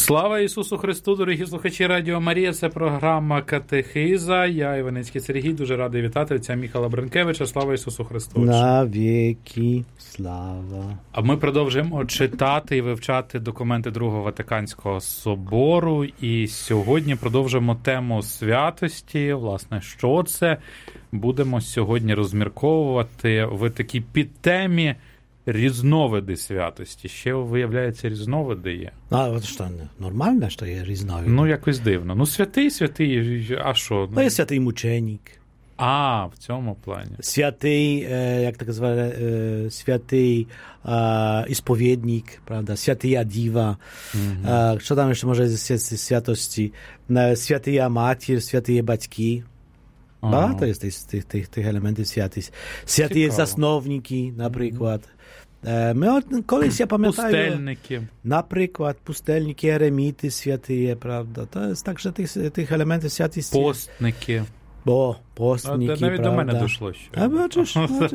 Слава Ісусу Христу, дорогі слухачі Радіо Марія, це програма «Катехиза». Я, Іваницький Сергій, дуже радий вітати отця Міхала Бренкевича. Слава Ісусу Христу. На віки слава. А ми продовжуємо читати і вивчати документи Другого Ватиканського собору. І сьогодні продовжуємо тему святості. Власне, що це? Будемо сьогодні розмірковувати в такій підтемі різновиди святості. Ще, виявляється, різновиди є. А от що, нормально, що є різновиди? Ну, якось дивно. Ну, святий, а що? Ну, є святий мученик. А, в цьому плані. Святий, як так звали, святий ісповідник, правда, святия діва. Що там ще може зі святості? Святия матір, святия батьки. Багато є тих елементів святості. Святії засновники, наприклад. Ми колись, я пам'ятаю, пустельники. Наприклад, пустельники, ереміти святі, правда. То є також тих елементів святості. Постники. Постники, навіть правда. До мене дійшло ще. А бачиш.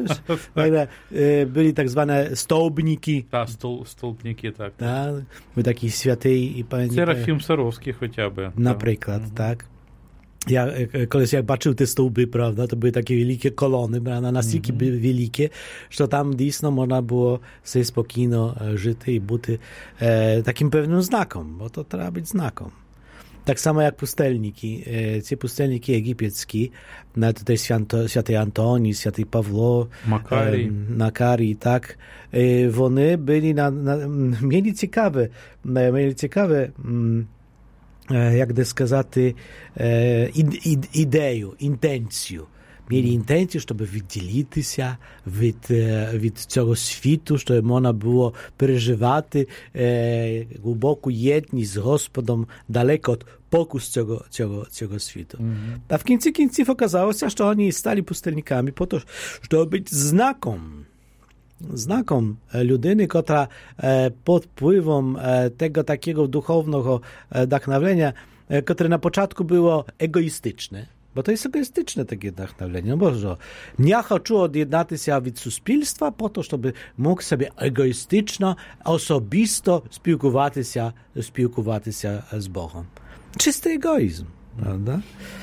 Були так звані стовбники. Так, столбники, так. Були такі святі. Серафім Саровський хоча б. Наприклад, так. Ja колись як бачив ті стовби, правда, то були такі великі колони, правда, настільки великі, що там дійсно можна було все спокійно жити і бути таким певним знаком, бо то треба бути знаком. Так само як пустельники, ці пустельники єгипетські, tutaj святий Антоній, святий Павло, Макарій, так, вони були mieli ciekawe як де сказати, ідею, інтенцію. Mieli інтенцію, щоб відділитися від цього світу, щоб можна було переживати глибоку єдність з Господом далеко від покус цього світу. А в кінці кінців оказалося, що вони стали пустельниками по то, щоб бути znakom людини, котра pod wpływem tego takiego duchownego wdachnowienia, które na początku było egoistyczne, bo to jest egoistyczne takie wdachnowienie, no bo że ja chcę odjednać się od suspilstwa po to, żeby mógł sobie egoistyczno, osobisto spілкуватися z Bogiem. Czysty egoizm, prawda?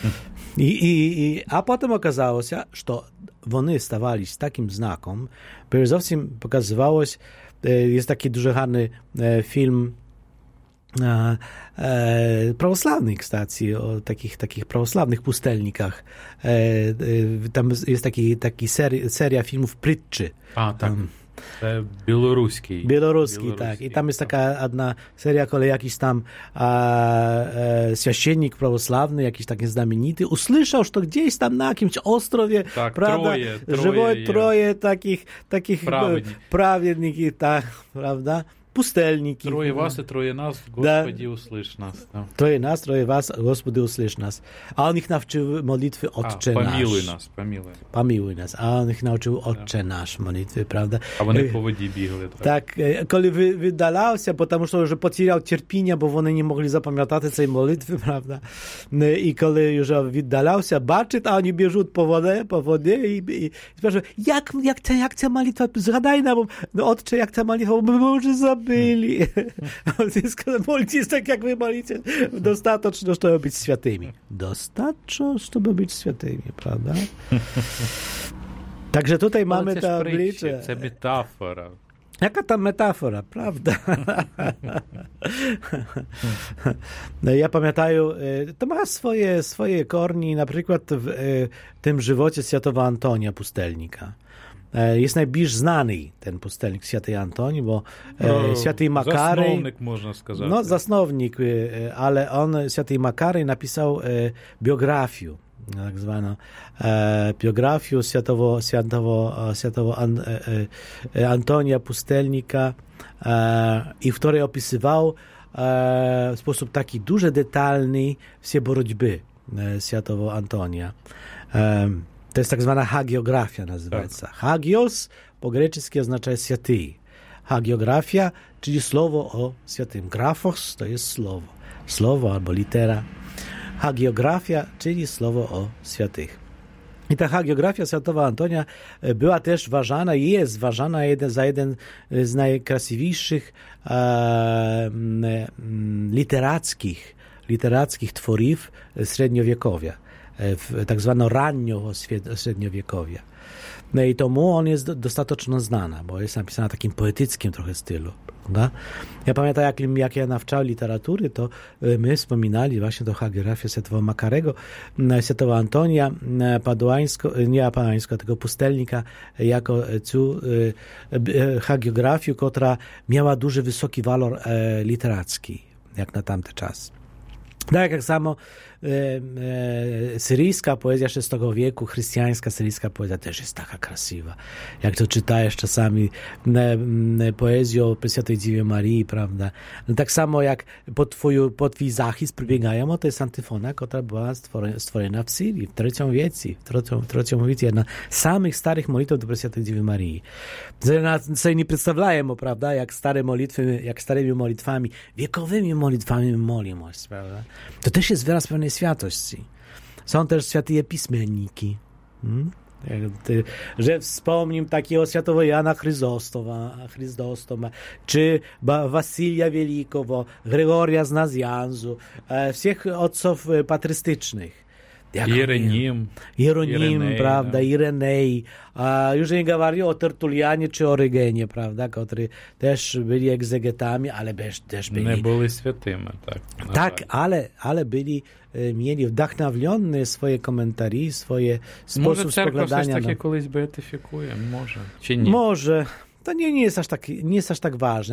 A potem okazało się, że вони ставались таким знаком. Перш зовсім показувалось, є такий дуже гарний фільм православний, кстати, о таких православних пустельниках. Там є такі серія фільмів «Притчі». А, так. Це білоруський, tak. I tam jest taka jedna seria, kiedy jakiś tam święcennik prawosławny, jakiś taki znamienity, usłyszał, że gdzieś tam na jakimś ostrowie, tak, prawda, żyło troje takich prawiedników, tak, prawda, pustelniki. Troje was i troje nas, Господи, услышь нас. Troje nas, troje was, Господи, услышь нас. A on ich nauczył modlitwy Otcze Nasz. Pomiłuj nas. A on ich nauczył Otcze Nasz modlitwy, prawda? A oni po wodzie biegli. Tak, kiedy wydalał się, ponieważ już poтеряł cierpienia, bo oni nie mogli zapamiętać tej modlitwy, prawda? I kiedy już wydalał się, baczy, a oni bieżą po wodzie i sprawdzają, jak ta modlitwa, zgadaj nam, Otcze, jak ta modlitwa, bo już zabili. Молитесь так, jak wy molicie. Достаточно, żeby być świętymi. Dostatnio, żeby być świętymi, prawda? Także tutaj mamy tablicę. To metafora. Jaka ta metafora, prawda? Ja pamiętaję, to ma swoje korni, na przykład w tym żywocie świętego Antonia Pustelnika. Jest najbliż znany ten pustelnik święty Antoni, bo święty Makary... Zasnownik, można сказать. No, zasnownik, ale on, święty Makary, napisał biografię, tak zwaną biografię świętego Antonia Pustelnika, i w której opisywał w sposób taki duży, detalny wszystkie borotьby świętego Antonia. To jest tak zwana hagiografia, nazywa się. Hagios po grecku oznacza święty. Hagiografia, czyli słowo o świętym. Grafos to jest słowo. Słowo albo litera. Hagiografia, czyli słowo o świętych. I ta hagiografia świętego Antonia była też ważana, jest ważana za jeden z najkrasiwszych literackich tworów średniowiekowia, tak zwanego rannego średniowiekowia. No i tomu on jest dostatecznie znana, bo jest napisana w takim poetyckim trochę stylu. Prawda? Ja pamiętam, jak ja nawczał literatury, to my wspominali właśnie tą hagiografię świętego Makarego, świętego Antonia Paduańskiego, tylko pustelnika, jako hagiografię, która miała duży, wysoki walor literacki, jak na tamty czas. Tak jak samo syryjska poezja VI wieku, chrześcijańska syryjska poezja też jest taka krasiwa. Jak to czytajesz czasami poezję o Prесвятой Dziewie Marii, prawda? No tak samo jak pod twój zachis przybiegają, to jest antyfona, która była stworzona w Syrii w III wieku, jedna z samych starych modlitew do Prесвятой Dziewy Marii. Sobie nie przedstawiają, prawda, jak starymi modlitwami, wiekowymi modlitwami molimy, prawda? To też jest wyraz pewnej świętości. Są też święte pismenniki. Że wspomnimy takiego świętego Jana Chryzostoma, czy Wasylia Wielkiego, Gregoria z Nazjanzu, wszystkich ojców patrystycznych. Jeronim, prawda, Irenei. Już nie mówię o Tertulianie czy Orygenie, prawda, którzy też byli egzegetami, ale też byli... Nie byli świętymi, tak. Tak, ale mieli wdachnowione swoje komentarze, swoje sposób spoglądania. Może cerkwa все-таки колись beatyfikuje, może, czy nie? Może. To nie jest aż tak ważne.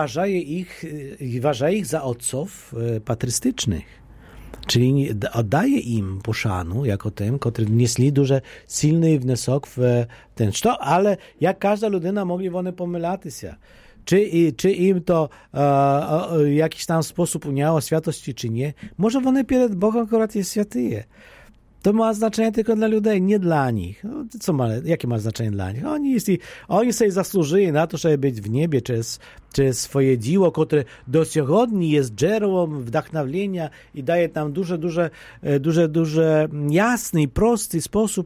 Uważa ich za ojców patrystycznych. Czyli oddaje im poszanu jako tym, którzy wnieśli duży, silny wniosek w ten. Ale jak każda ludyna mogli one pomylać się. Czy im to w jakiś tam sposób uniało świętości, czy nie. Może one przed Bogiem akurat jest świętyje. To ma znaczenie tylko dla ludzi, nie dla nich. No, jakie ma znaczenie dla nich? Oni sobie zasłużyli na to, żeby być w niebie przez swoje dzieło, które dosięgnie jest źródłem wdachnowienia i daje nam duże jasny i prosty sposób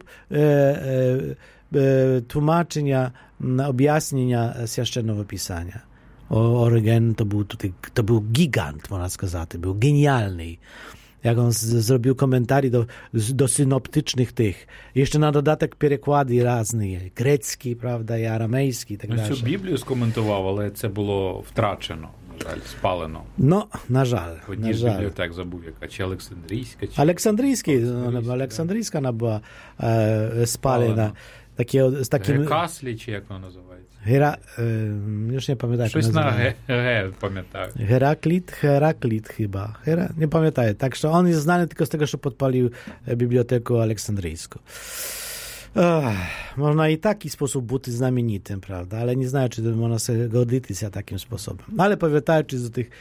tłumaczenia, objaśnienia świętego Pisania. Orygen to był gigant, można сказать, był genialny. Jak on zrobił komentarze do synoptycznych tych. Jeszcze na dodatek przekłady różne, grecki, prawda, i aramejski i tak dalej. Цю Біблію скоментував, але це було втрачено, на жаль, спалено. No, na żal. В одній з бібліотек забув, яка, чи Олександрійська, чи... Aleksandryjska ona była spalona. Z takim... Гекаслі, чи як воно називається? Już nie pamiętam. Щось na G, pamiętam. Heraklit chyba. Nie pamiętam. Także on jest znany tylko z tego, że podpalił Bibliotekę Aleksandryjską. Można i taki sposób być znamienitym, prawda? Ale nie znam, czy można sobie godzić się takim sposobem. Ale pamiętajcie do tych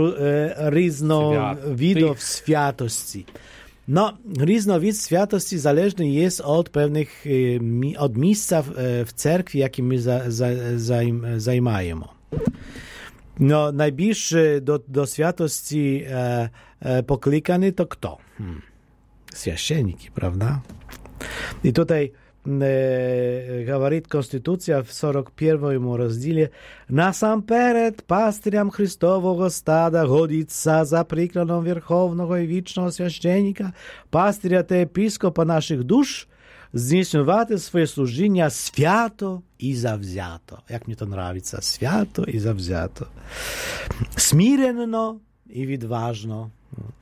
różnowidów świętości. No, różnowid świętości zależny jest od pewnych, od miejsca w cerkwi, jakim my zajmujemy. No, najbliższy do świętości poklikany to kto? Święcienniki, prawda? I tutaj говорит Konstytucja w 41 rozdziale: Насамперед пастирям Христового стада годиться за прикладом Верховного і вічного священника, пастиря та епископа наших душ, здійснювати своє служіння свято і завзято. Як мені то нравиться, свято і завзято. Смиренно і відважно.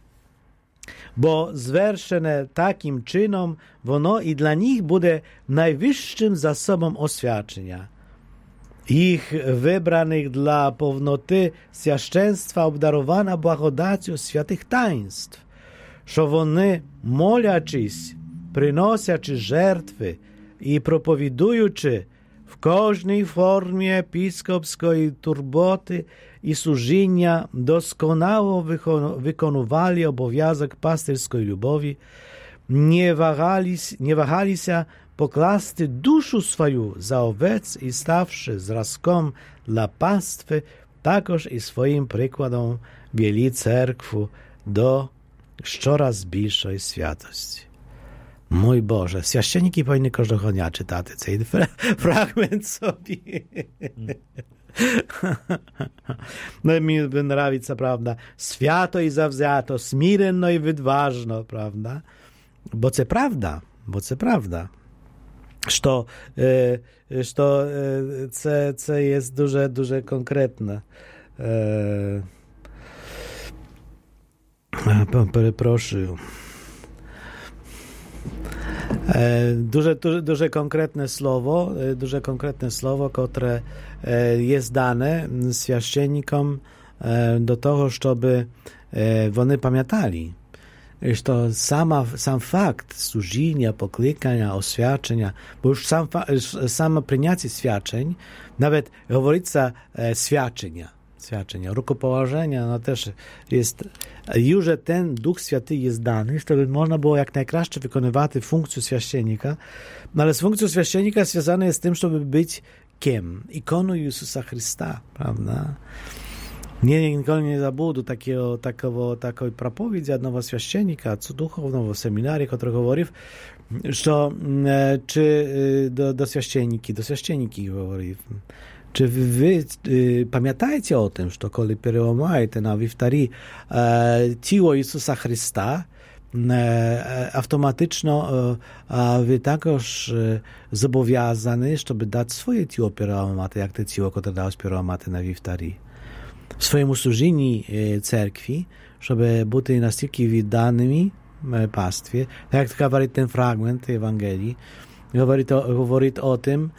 Bo zwerszone takim czynom, wono i dla nich będzie najwyższym zasobem oświadczenia. Ich wybranych dla pownoty świadectwa obdarowana błagodacją świętych taństw, że wony moliaczys, przynosiaczy żertwy i propowidujący w każdej formie episkopskiej turboty i służenia doskonało wykonywali obowiązek pasterskiej lubowi, nie wahali się poklasty duszę swoją za owiec i stawszy zrazkom dla pastwy, takoż i swoim przykładem wieli cerkwu do coraz bliższej świętości. Mój Boże, священники powinny кожного дня читати цей фрагмент собі. No mi nравится, правда, свято і завзято, смиренно і відважно, правда? Бо це правда. Що це є дуже конкретно. Перепрошую. Дуже конкретне слово, котре є дане священникам до того, щоб вони пам'ятали, що сам факт служіння, покликання, освячення, бо ж саме прийняття свячень, навіть говориться свячення, рукоположення, no też jest, już ten Duch Święty jest dany, żeby można było jak najkraще wykonywać funkcję święcennika, no ale z funkcją święcennika związane jest z tym, żeby być kim? Ikoną Jezusa Chrysta, prawda? Nigdy nie zabudu takiej propowiedzi jednego święcennika, co duchownego w seminarium, który mówił, że czy do święczeniki mówił, czy wy pamiętajcie o tym, że kiedy przełamujecie na wiftarii ciało Jezusa Chrysta, automatycznie wy także zobowiązani, żeby dać swoje ciało przełamate, jak to ciało, które dało przełamate na wiftarii. W swoim służeniu cerkwi, żeby być настільки відданими pastwie, tak jak mówi ten fragment Ewangelii, mówi o tym,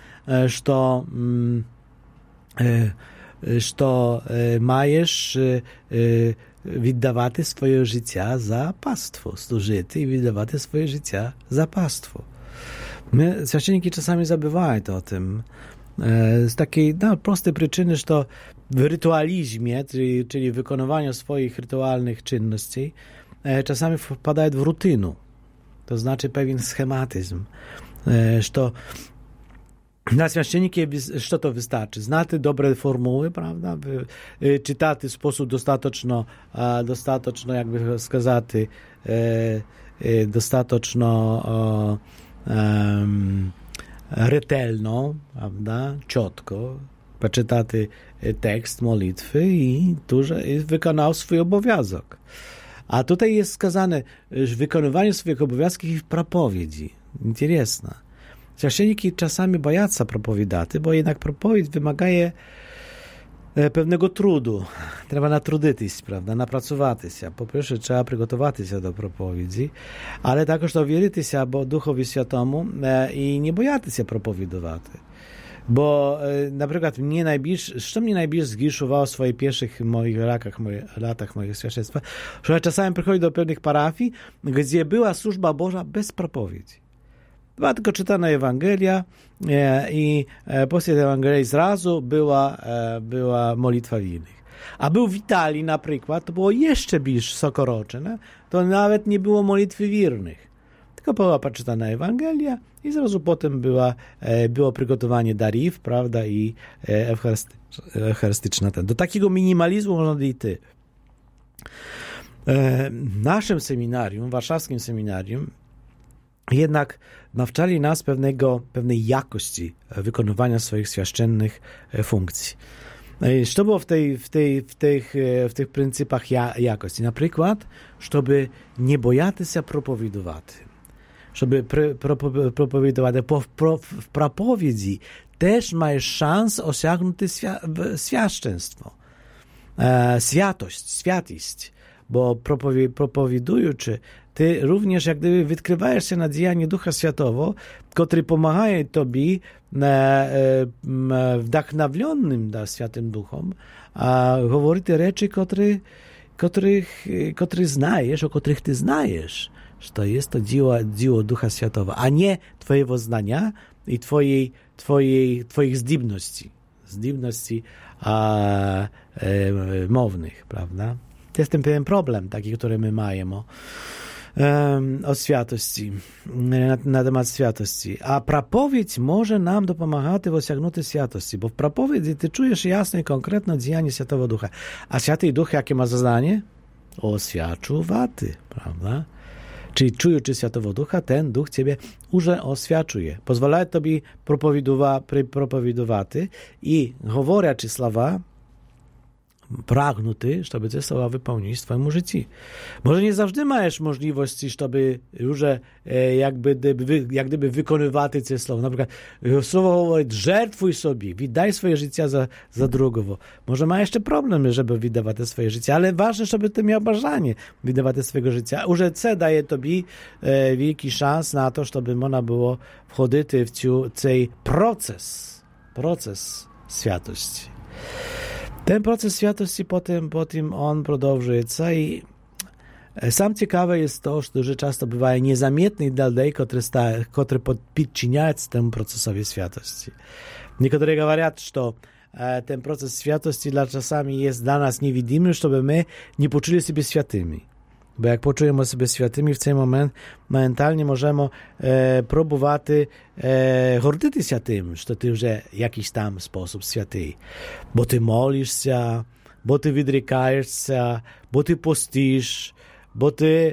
że masz віддавати swoje życie za pastwo, służyć i віддавати swoje życie za pastwo. My, święcieniki, czasami zabywają o tym z takiej prostej przyczyny, że w rytualizmie, czyli wykonywaniu swoich rytualnych czynności, czasami wpadają w rutynę. To znaczy pewien schematyzm, że na święcieniki co to wystarczy? Znać dobre formuły, prawda? Czytać w sposób dostateczno, jakby сказать, dostateczno ретельно, prawda? Ciotko, przeczytać tekst modlitwy i wykonał swój obowiązek. A tutaj jest skazane wykonywanie swoich obowiązków w propowiedzi. Interesne. Święcieniki czasami boją się propowiadać, bo jednak propowiedź wymaga pewnego trudu. Trzeba natrudyć, prawda, napracować się. Po pierwsze, trzeba przygotować się do propowiedzi, ale także dowierzyć się Duchowi Świętemu i nie boяти się propowiadować. Bo na przykład co mnie najbardziej zgirszowało w swoich pierwszych latach mojego świadectwa, że ja czasami przychodziłem do pewnych parafii, gdzie była służba Boża bez propowiedzi. Była tylko czytana Ewangelia i po tej Ewangelii zrazu była modlitwa winnych. A był w Italii na przykład, to było jeszcze bliżej sokoroczne, to nawet nie było modlitwy wiernych. Tylko była przeczytana Ewangelia i zrazu potem było przygotowanie darów, prawda, i eucharystyczna. Do takiego minimalizmu można dojść. W naszym seminarium, warszawskim seminarium, jednak nawczali nas pewnej jakości wykonywania swoich święcennych funkcji. Co było w tych pryncypach jakości? Na przykład, żeby nie boяти się propowiadować. Żeby propowiadować. W propowiedzi też masz szansę osiągnąć świadectwo. Światość. Bo propowiadując, ty również jak gdyby odkrywasz się na działanie Ducha Świętego, który pomaga tobie wdachновленnym Świętym Duchom, a mówi te rzeczy, które znajesz, o których ty znajesz, że to jest to dzieło Ducha Świętego, a nie twojego znania i twoich zdolności mownych, prawda? To jest ten pewien problem, taki, który my mamy o świętości, na temat świętości. A propowiedź może nam dopomagać w osiągnięciu świętości, bo w propowiedzi ty czujesz jasno i konkretne działanie Świętego Ducha. A Święty Duch jakie ma zadanie? Oświadczowaty, prawda? Czyli czujучи Святого Духа, ten Дух Ciebie уже освячує. Позволяє тобі проповідувати і, говорячи слова, pragnuty, żeby te słowa wypełnić w swoim życiu. Może nie zawsze masz możliwości, żeby już jak gdyby wykonywać te słowa. Na przykład słowo mówi, żertwuj sobie, wydaj swoje życie za drugiego. Może ma jeszcze problem, żeby wydawać te swoje życie, ale ważne, żeby ty miał bажanie wydawać te swojego życia. Już це daje tobie wielki szans na to, żeby można było wchodzić w ten proces świętości. Ten proces świętości potem on продовжує i sam ciekawe jest to, że дуже часто буває незаметний для людей, котрі підчиняються temu procesowi świętości. Niektórzy mówią, że ten proces świętości czasami jest dla nas niewidomy, żeby my nie poczuli się świętymi. Bo jak poczujemy sobie świętymi, w ten moment mentalnie możemy próbować гордитися тим, що ти вже якийсь там спосіб святий. Бо ти молишся, бо ти відрікаєшся, бо ти постиш, бо ти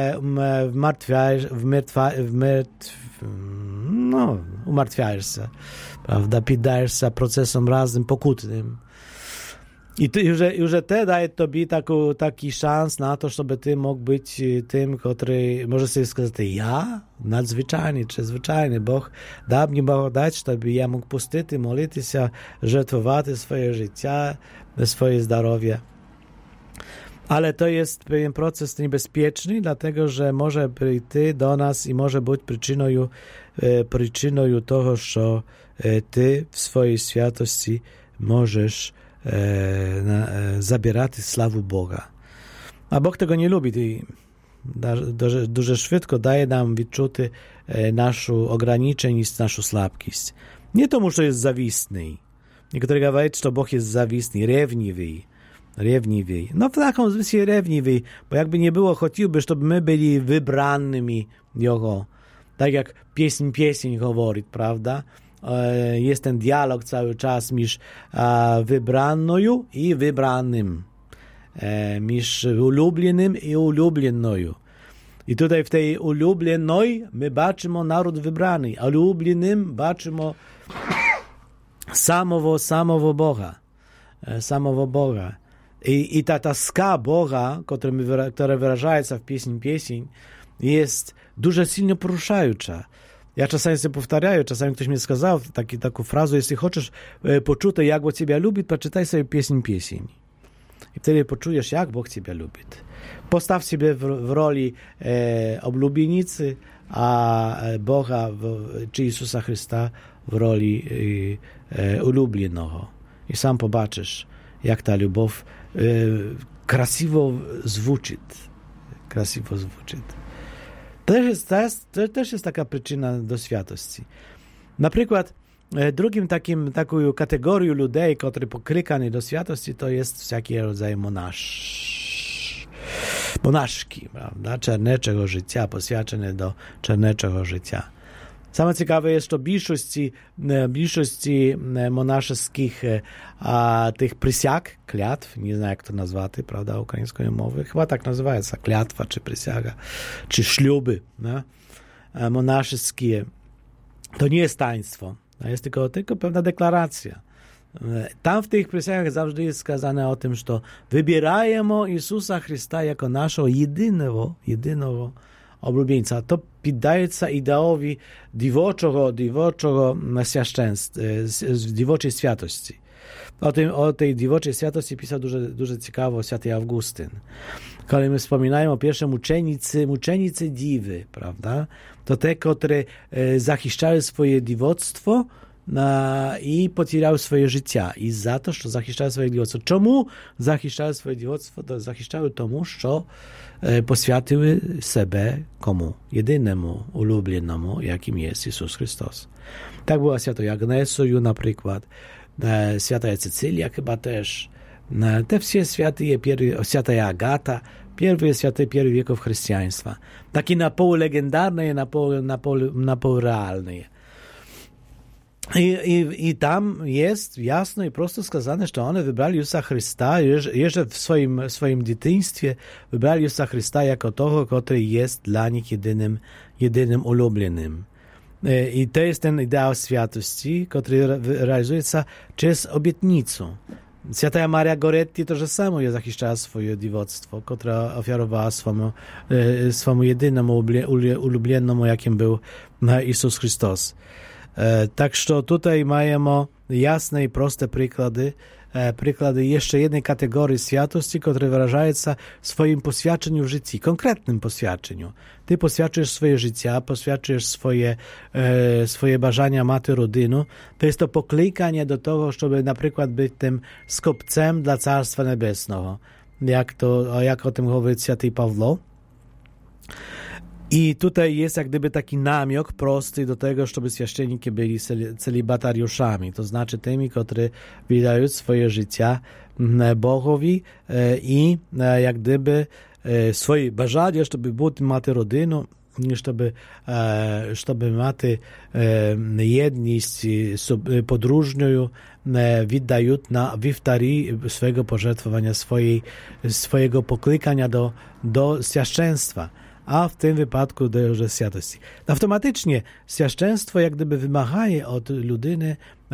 umartwiaешься, prawda, піддаєшся процесом разним покутним. I już te daje tobie taki szans na to, żeby ty mógł być tym, który może sobie сказать, ja nadzwyczajny czy zwyczajny, Bóg dał mi dać, żeby ja mógł pustyć, modlić się, żertwować swoje życie, swoje zdrowie. Ale to jest pewien proces niebezpieczny, dlatego, że może przyjść do nas i może być przyczyną tego, że ty w swojej świętości możesz zabierać sławę Boga. A Bóg tego nie lubi i дуже szybko daje nam відчути naszą ograniczeń i naszą słabkość. Nie tomu, że jest zawistny. Niektórzy mówią, że Bóg jest zawistny, rewniwy. No w takim sensie rewniwy, bo jakby nie było, chciałby, żeby my byli wybranymi Jego. Tak jak pieśń mówi, prawda? Jest ten dialog cały czas między wybraną i wybranym, między ulubionym i ulubioną. I tutaj w tej ulubionej my baczymy naród wybrany, a ulubionym baczymy samego Boga. I ta toska Boga, która wyraża się w pieśń, jest дуже silnie poruszająca. Ja czasami sobie powtarzam, czasami ktoś mi сказал taką frazę, jeśli chcesz poczuć, jak Bóg Ciebie lubi, przeczytaj sobie pieśń. I wtedy poczujesz, jak Bóg Ciebie lubi. Postaw siebie w roli oblubienicy, a Boga, czy Jezusa Chrysta w roli ulubionego. I sam pobaczysz, jak ta любов krasiwo звучить. To też jest taka przyczyna do świętości. Na przykład taką kategorią ludzi, którzy pokrykani do świętości, to jest wszelkie rodzaje monaszki, prawda? Czarneczego życia, poświęcone do czarneczego życia. Same ciekawe jest, że większości monaszeskich tych przysiag, klatw, nie znam jak to nazwać, prawda, ukraińskiej mowy, chyba tak nazywa się klatwa, czy przysiaga, czy śluby monaszeskie. To nie jest taństwo, to jest tylko pewna deklaracja. Tam w tych przysiagach zawsze jest skazane o tym, że wybierajemy Jezusa Chrysta jako naszego jedynego oblubieńca. To піддається ідеові дівочого дівочої святості. O tej diewoczej świętości pisał дуже цікаво święty Augustyn. Kiedy my wspominają o pierwszym muczenicy diwy, prawda? To te, które zachiszczały swoje diewoctwo i pocierały swoje życia. I za to, że zachiszczały swoje diewoctwo. Czemu zachiszczały swoje diewoctwo? To zachiszczały tomu, że poświęciły siebie komu? Jedynemu, ulubionemu, jakim jest Jezus Chrystus. Tak była świętą Agnesuju na przykład, święta Cecylia chyba też. Te wszystkie święta Agata, święte pierwszych wieków chrześcijaństwa. Takie na pół legendarne, na pół realne. I tam jest jasno i prosto skazane, że one wybrali Jezusa Chrysta, jeszcze w swoim dzieciństwie wybrali Jezusa Chrysta jako toho, który jest dla nich jedynym ulubionym. I to jest ten ideał świętości, który realizuje się przez obietnicę. Święta Maria Goretti to samo je zachiszczała swoje dziewictwo, które ofiarowała swemu jedynemu ulubionemu, jakim był Jezus Chrystus. Tak, że tutaj mamy jasne i proste przykłady jeszcze jednej kategorii świętości, która wyraża się w swoim poświadczeniu w życiu, konkretnym poświadczeniu. Ty poświadczysz swoje życie, poświadczysz swoje bażania maty rodzinu. To jest to poklikanie do tego, żeby na przykład być tym skopcem dla Carstwa Niebesnego, jak o tym mówi święty Pawło. I tutaj jest jak gdyby taki namiok prosty do tego, żeby święcieniki byli celibatariuszami, to znaczy tymi, którzy wydają swoje życia Bogowi i jak gdyby swoje bażania, żeby mati rodzinu, żeby mati jedność podróżną wydają na wiftari swojego pożertwowania, swojego poklikania do święcieństwa. A w tym wypadku do świętości. Automatycznie święcieństwo jak gdyby wymaga od ludyny,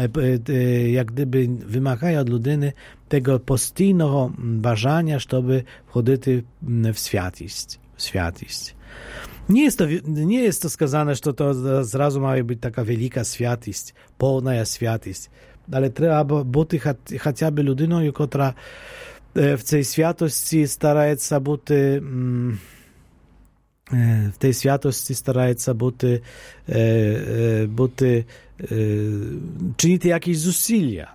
tego postійnego bażania, żeby wchodzić w świętość. Nie jest to skazane, że to zrazu ma być taka wielka świętość, pełna świętość, ale trzeba być chociażby ludyną, która w tej świętości stara się w tej świętości starają się czynić jakieś zусилия.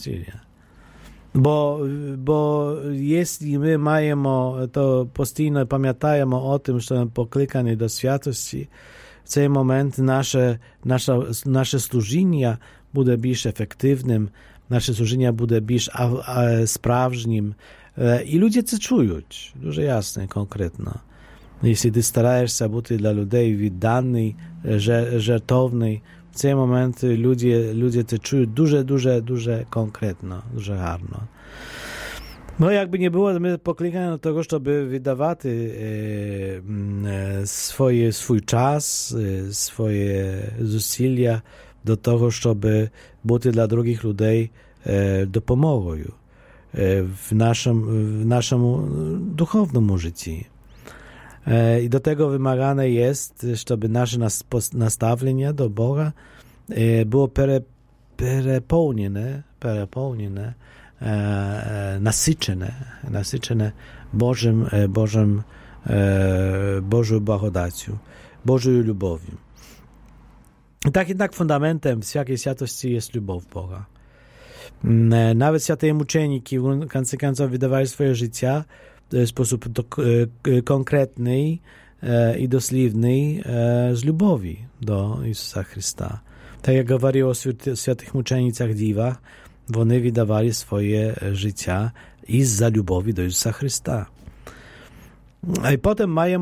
Bo jeśli my mamy to postійно pamiętajmy o tym, że poklikanie do świętości, w ten moment nasze służenie będzie być efektywnym, nasze służenie będzie być sprawnym i ludzie to czują, dużo jasne, konkretno. Jeśli ty starasz się być dla ludzi wydany, żartowny, w tym momencie ludzie to czują dużo konkretno, dużo harno. No jakby nie było, my poklikamy do tego, żeby wydawać swój czas, swoje zусилия do tego, żeby być dla drugich ludzi dopomogą w naszym duchownym życiu. I do tego wymagane jest, żeby nasze nastawienie do Boga było perepełnione, nasycone Bożą błagodacją, Bożą lubowią. Tak jednak fundamentem wszelkiej świętości jest lubow Boga. Nawet święte muczeniki w końcu końców wydawali swoje życia w sposób konkretny i dosłowny z lubowi do Jezusa Chrysta. Tak jak mówiło o świętych muczenicach dziwach, one wydawali swoje życia i za lubowi do Jezusa Chrysta. I potem mamy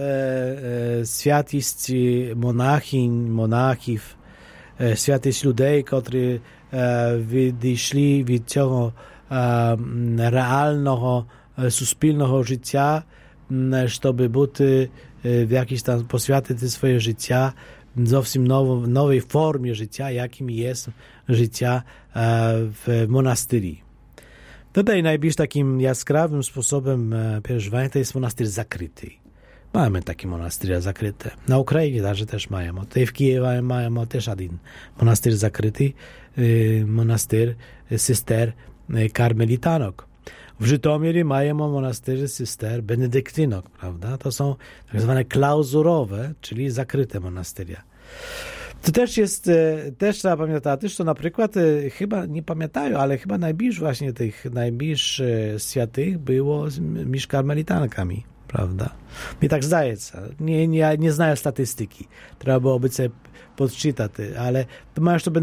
świętości monachów, świętość ludzi, którzy wyszli od tego realnego suspilnego życia, żeby być w jakiś tam poświęcić swoje życia zupełnie nowej formie życia, jakim jest życie w monasterii. Tutaj najbliżej takim jaskrawym sposobem przeżywania to jest monastyr zakryty. Mamy takie monastyry zakryte. Na Ukrainie też mają. Tutaj w Kijewie mają też jeden monastyr zakryty, monastyr sister karmelitanok. W Żytomierze mają monastyry sister benedyktynok, prawda? To są tak zwane klauzurowe, czyli zakryte monastyria. To też trzeba pamiętać, że na przykład chyba nie pamiętają, ale chyba najbliżej właśnie tych najbliższych świętych było z karmelitankami, prawda? Mi tak zdaje się. Nie znają statystyki. Trzeba byłoby sobie podczytać, ale to masz to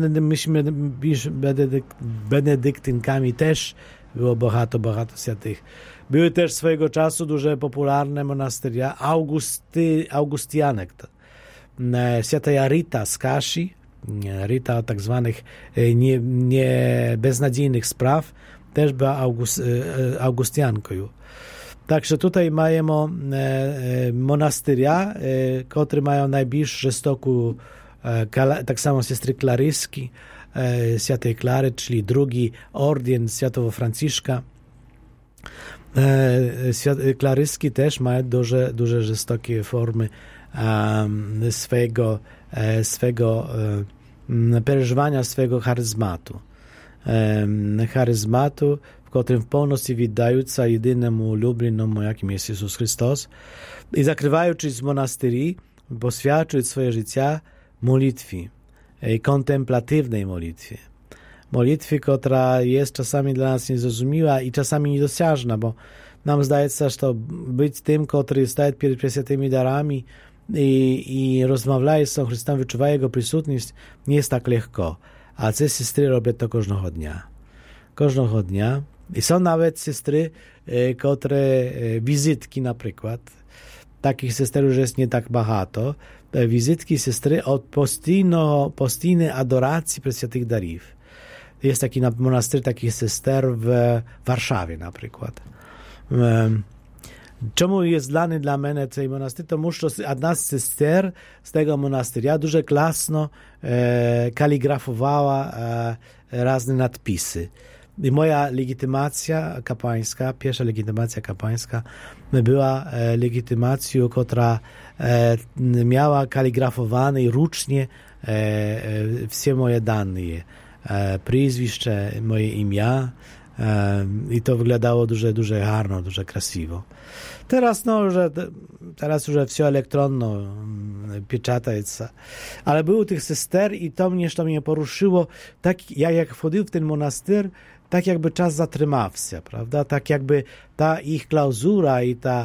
benedyktynkami też było bogato świętych. Były też swojego czasu duże popularne monasteria Augustianek. Święta Rita z Kashi, Rita tak zwanych beznadziejnych spraw, też była Augustianką. Także tutaj mamy monastyria, które mają najbliższe stoku, tak samo siostry Klaryski, Świętej Klary, czyli drugi ordian Świętego Franciszka. Klaryski też mają duże żestokie formy swego przeżywania swego charyzmatu, w którym w pełności wydająca jedynemu ulubionemu, jakim jest Jezus Chrystus, i zakrywając z monasterii, poświadczyć swoje życie modlitwie, kontemplatywnej modlitwie. Modlitwie, która jest czasami dla nas niezrozumiała i czasami niedosiężna, bo nam zdaje się, że być tym, który staje przed przeświętymi darami i rozmawia z Chrystusem, wyczuwa Jego przysutność, nie jest tak lekko. A te siostry robią to każdego dnia. Każdego dnia. I są nawet siostry, które wizytki na przykład. Takich siostr już jest nie tak bardzo. Wizytki siostry od postійnej adoracji przeświętych darów. Jest taki monastyr takich sister w Warszawie na przykład. Czemu jest dla mnie ten monastyr? To muszę jedna z sister z tego monastyria dużo klasno kaligrafowała różne nadpisy. I moja legitymacja kapłańska, pierwsza legitymacja kapłańska była legitymacją, która miała kaligrafowane ręcznie wszystkie moje dane. Przyzwisko, moje imię, i to wyglądało dużo harno, dużo krasiwo. Teraz już wszystko elektronno pieczętaється. Ale było tych sister i to mnie poruszyło. Tak jak wchodził w ten monastyr, tak jakby czas zatrzymał się, prawda? Tak jakby ta ich klauzura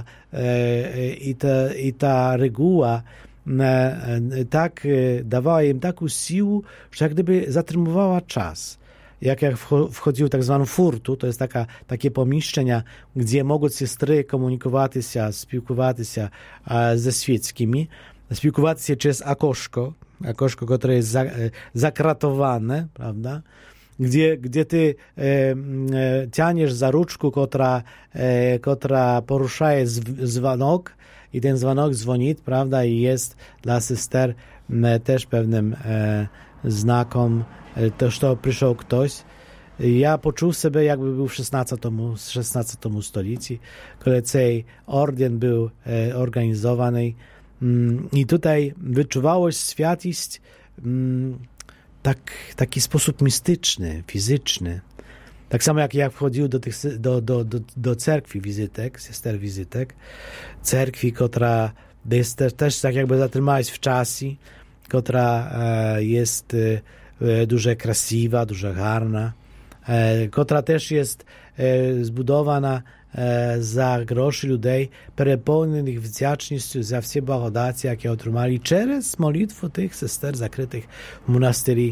i ta reguła tak dawała im taką siłę, że jak gdyby zatrzymywała czas. Jak wchodził tak zwaną furtu, to jest takie pomieszczenia, gdzie mogą siostry komunikować się, spілкуватися się ze świeckimi, spілкуватися się przez akoszko, które jest zakratowane, prawda? Gdzie ty cianiesz za ruczku, która porusza dzwonok i ten dzwonok dzwoni, prawda? I jest dla sister też pewnym znakom, to, że przyszedł ktoś. Ja poczuł sobie, jakby był w XVI stolicy, kiedy ten ordian był organizowany. I tutaj wyczuwało świętość taki sposób mistyczny, fizyczny. Tak samo jak wchodził do cerkwi wizytek, sister wizytek, cerkwi, która jest też tak jakby zatrzymała się w czasie, która jest dużo krasiwa, dużo harna, która też jest zbudowana za groszy ludzi, przepełnionych wdzięcznością za wszystkie błagodati, jakie otrzymali przez modlitwę tych sister zakrytych w monasterii.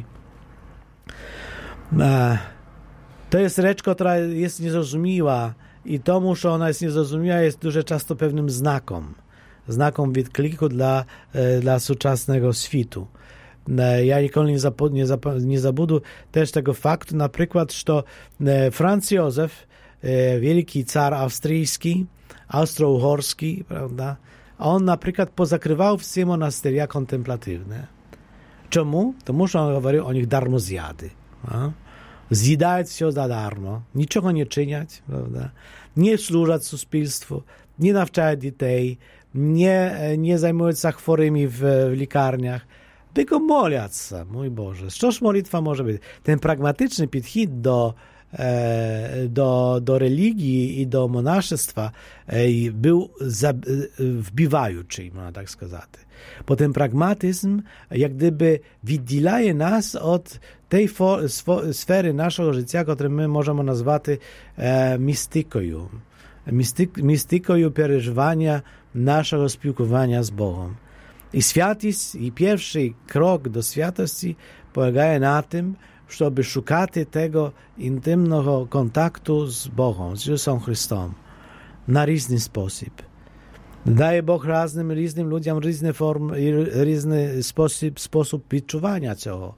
To jest rzecz, która jest niezrozumiała i to, że ona jest niezrozumiała, jest dużo często pewnym znakom odkliku dla współczesnego światu. Ja nikogo nie zabudę też tego faktu, na przykład, że Franz Józef, wielki car austriacki, austro-uhorski, prawda, on na przykład pozakrywał wszystkie monasteria kontemplatywne. Czemu? To że on mówił o nich darmozjady. Zjadać się za darmo, niczego nie czyniać, prawda? Nie służyć społeczeństwu, nie nawczać dzieci, nie zajmować się chorymi w likarniach, tylko modlić się, mój Boże. Cóż modlitwa może być? Ten pragmatyczny podchód do religii i do monaszestwa był wbivający, można tak сказать. Bo ten pragmatyzm jak gdyby wydziela nas od tej sfery naszego życia, którą my możemy nazwać mistyką. Mistyką przeżywania naszego spілкування z Bogiem. I świętość, i pierwszy krok do świętości polega na tym, żeby szukać tego intymnego kontaktu z Bogiem, z Jezusem Chrystusem na różny sposób. Daje Bóg różnym ludziom różne formy, różny sposób відчування цього.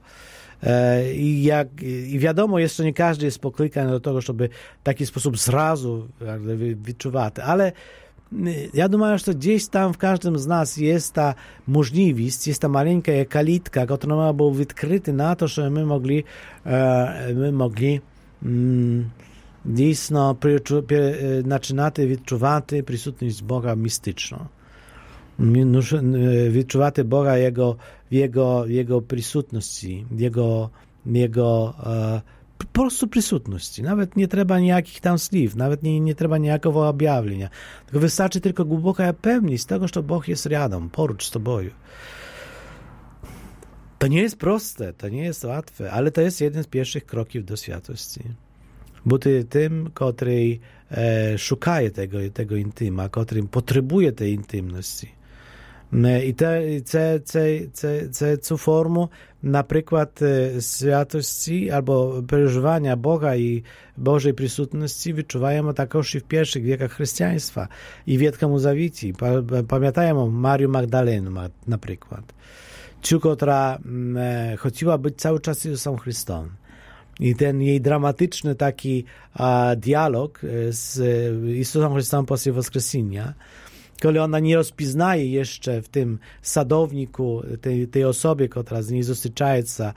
I wiadomo, jeszcze nie każdy jest poklиканий do tego, żeby w taki sposób zrazu відчувати. Ale ja думаю, że gdzieś tam w każdym z nas jest ta możliwość, jest ta maleńka kalitka, która ma być odkryta na to, że my mogli dійсно починати відчувати присутність Бога містично. Відчувати Бога в Jego присутності, Jego po prostu присутності. Nawet nie trzeba nijakich tam słów, nawet nie trzeba nijakiego objawienia. Tylko wystarczy tylko głęboka pewność tego, że Bóg jest rядом, porucz z tobą. To nie jest proste, to nie jest łatwe, ale to jest jeden z pierwszych kroków do świętości. Бути тим, котрий шукає tego інтима, котрий потребує tej інтимності. І цю форму, наприклад, святості або переживання Бога і Божої присутності відчуваємо також і в перших віках християнства, і в Ветхому Завіті. Пам'ятаємо Марію Магдалену, наприклад, цю, котра хотіла бути cały czas Ісусом Христом. I ten jej dramatyczny taki dialog z Jezusem Chrystusem после воскресения, kiedy ona nie rozpoznaje jeszcze w tym sadowniku tej osoby, która z niej zустрічається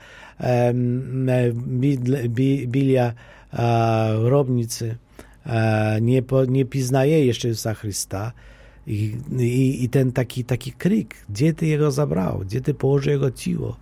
bilia grobnicy, nie poznaje jeszcze Jezusa Chrysta. I ten taki krik, gdzie ty jego zabrał, gdzie ty położył jego ciało.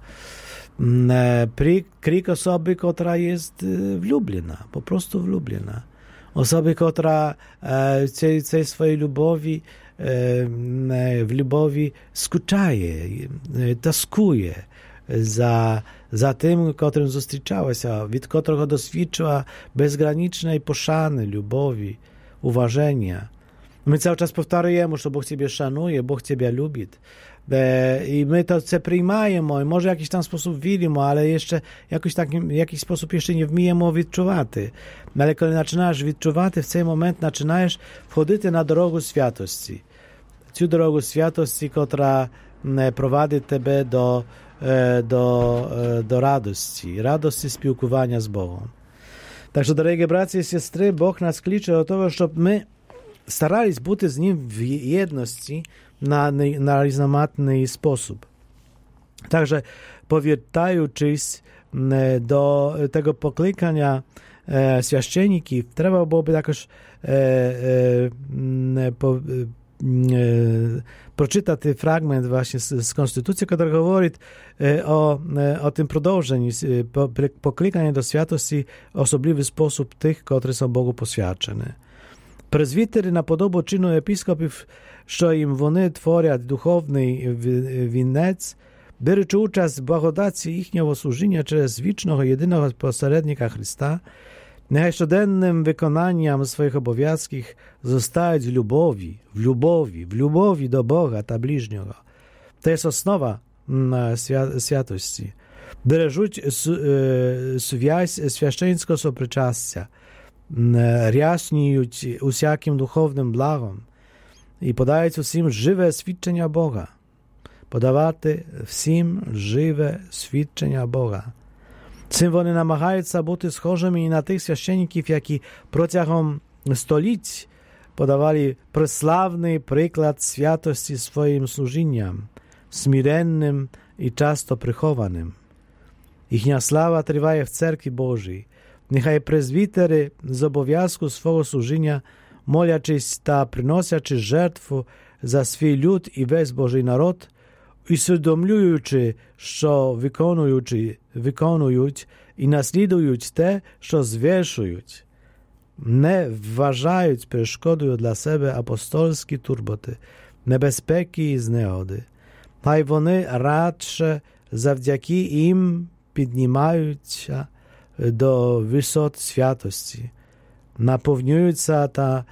Krik osoby, która jest wlubiona, po prostu wlubiona. Osoby, która w tej swojej lubowi, w lubowi skuczaje, taskuje za tym, którym zустрічała się, від którego doświadczyła bezgranicznej poszany, lubowi, uważenia. My cały czas powtarzamy, że Bóg Ciebie szanuje, Bóg Ciebie lubi. I my to przyjmujemy, może w jakiś tam sposób wierzymy, ale jeszcze w jakiś sposób jeszcze nie wmijemy відчувати. Ale kiedy zaczynasz відчувати, w ten moment zaczynasz wchodzić na drogę świętości. Tę drogę świętości, która prowadzi Ciebie do radości spілкування z Bogiem. Także, drogie bracia i siostry, Bóg nas klicze do tego, żeby my starались бути z Nim w jedności na różnorodny sposób. Także powracając do tego poklикania święcenników, trzeba byłoby jakoś przeczytać fragment właśnie z Konstytucji, który mówi o tym продовженні poklикania do świętości w osobliwy sposób tych, którzy są Bogu poświęceni. Презвітери на подобу чину епіскопів, що їм вони творять духовний вінець, беручи участь в благодаті їхнього служіння через вічного єдиного посередника Христа, нехай щоденним виконанням своїх обов'язків зростають в любові до Бога та ближнього. Це є основа святості. Бережуть связь священського сопричастя, рясніють усяким духовним благом і подають усім живе свідчення Бога. Подавати всім живе свідчення Бога. Цим вони намагаються бути схожими і на тих священників, які протягом століть подавали преславний приклад святості своїм служінням, смиренним і часто прихованим. Їхня слава триває в Церкві Божій. Нехай презвітери з обов'язку свого служіння, молячись та приносячи жертву за свій люд і весь Божий народ, усвідомлюючи, що виконують і наслідують те, що звершують, не вважають перешкодою для себе апостольські турботи, небезпеки і знегоди. Хай вони радше завдяки їм піднімаються до висот святості, наповнюються та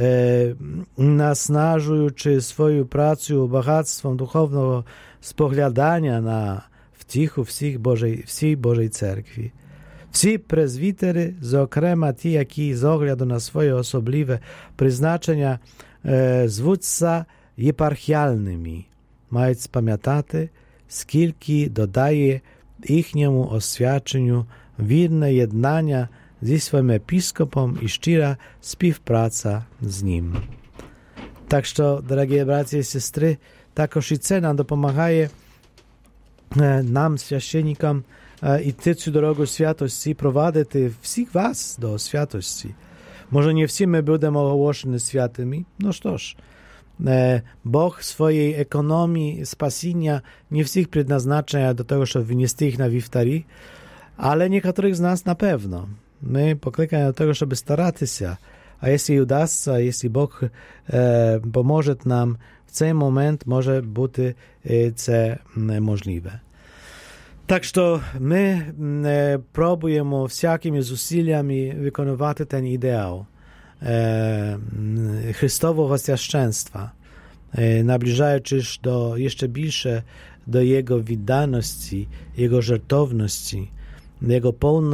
наснажуючи свою працю багатством духовного споглядання на втіху всій Божій церкві. Всі презвітери, зокрема ті, які з огляду на своє особливе призначення звуться єпархіальними. Мають спам'ятати, скільки додає їхньому освяченню вірне єднання зі своїм епіскопом і щира співпраця з ним. Так що, дорогі браті і сестри, також і це нам допомагає нам, священникам, іти цю дорогу святості, провадити всіх вас до святості. Може, не всі ми будемо оголошені святими, ну що ж, Бог своєї економії, спасіння не всіх предназначає до того, щоб винести їх на вівтарі, але niektórych z nas na pewno. My poklikaємо до того, щоб старатися, а якщо удасться, якщо Бог поможе нам, в цей момент може бути це можливе. Так що ми пробуємо всякими зусиллями виконувати ten ідеал Христового священства, наближаючись до jeszcze більше до Jego відданості, Jego żertowności, Jego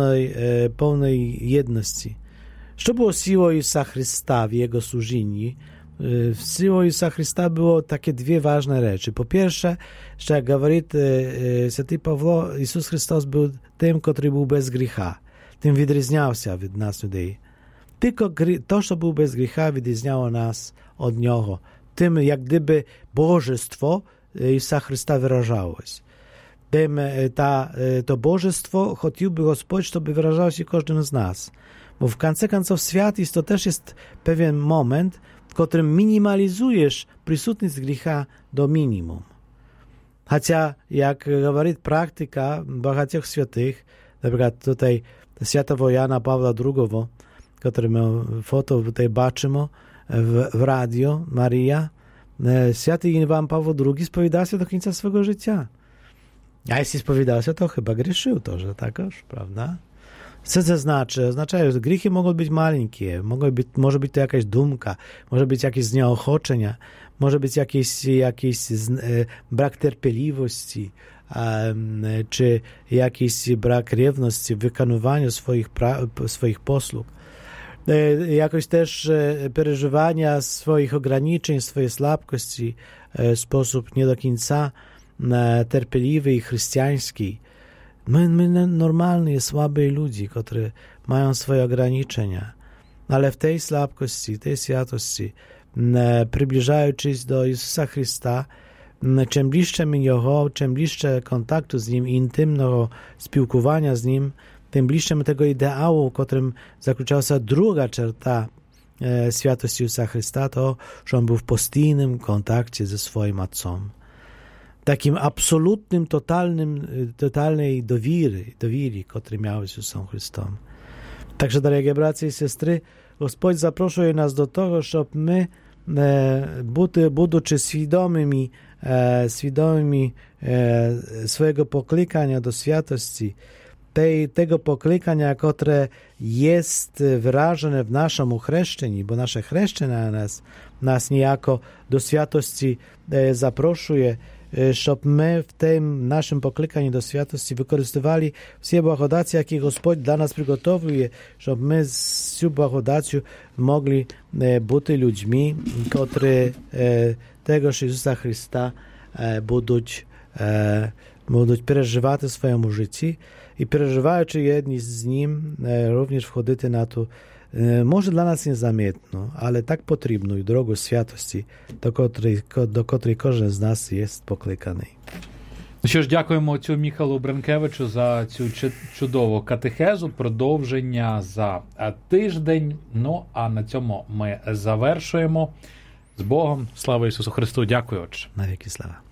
pełnej jedności. Що було силою Ісуса Христа в Jego służeniu? Силою Ісуса Христа було такі дві важні речі. По-перше, що, як говорить святий Павло, Ісус Христос був тим, котрий був без гріха. Тим відрізнявся від нас, людей. Тільки то, що був без гріха, відрізняло нас від Нього. Тим, як гdyby Божество Ісуса Христа виражалось. Тим, to Bożestwo chciałby Господь, żeby wyrażało się każdym z nas. Bo w końcu końców świat to też jest pewien moment, w którym minimalizujesz присутність grzechu do minimum. Chociaż, jak mówi praktyka багатьох świętych, na przykład tutaj świętego Jana Pawła II, który my foto tutaj baczymy w radio, Maria, święty Jan Paweł II spowiadał się do końca swojego życia. A jeśli spowiadał się, to chyba grzeszył to, że takoż, prawda? Co to znaczy? Oznacza, że grzechy mogą być maleńkie, może być to jakaś dumka, może być jakieś znieochoczenia, może być jakiś brak terpieliwości, czy jakiś brak rewności w wykonywaniu swoich posług. Jakoś też przeżywania swoich ograniczeń, swojej słabkości w sposób nie do końca terpeliwy i chrześcijański. My normalni, słabi ludzie, którzy mają swoje ograniczenia, ale w tej słabkości, tej świętości, przybliżając do Jezusa Chrysta, czym bliższe Niego, czym bliższe kontaktu z Nim, intymnego spілкування z Nim, tym bliższym tego ideału, w którym zakljuczała się druga czerta świętości Jezusa Chrysta, to, że On był w postійnym kontakcie ze swoim Ojcem. Takim absolutnym, totalnej dowiry, który miał z Jezusem Chrystusem. Także, drogie bracia i siostry, Господь запрошує нас до того, щоб ми, будучи свідомими swojego poklикання do świętości, tego poklикання, które jest wyrażone w naszym chrzczeniu, bo nasze chrzczenie nas niejako do świętości zaproszuje, щоб ми в тим нашим покликанні до святості використовували всі благодаті, які Господь для нас приготовує, щоб ми з цю благодаттю могли бути людьми, котрі tego ж Ісуса Христа будуть переживати в своєму житті і переживаючи єдність з Ним, również входити на ту, може для нас незаметно, але так потрібну і дорогу святості, до котрої кожен з нас є покликаний. Що ж, дякуємо отцю Міхалу Бренкевичу за цю чудову катехезу, продовження за тиждень. Ну, а на цьому ми завершуємо. З Богом. Слава Ісусу Христу. Дякую, отче. Навіки слава.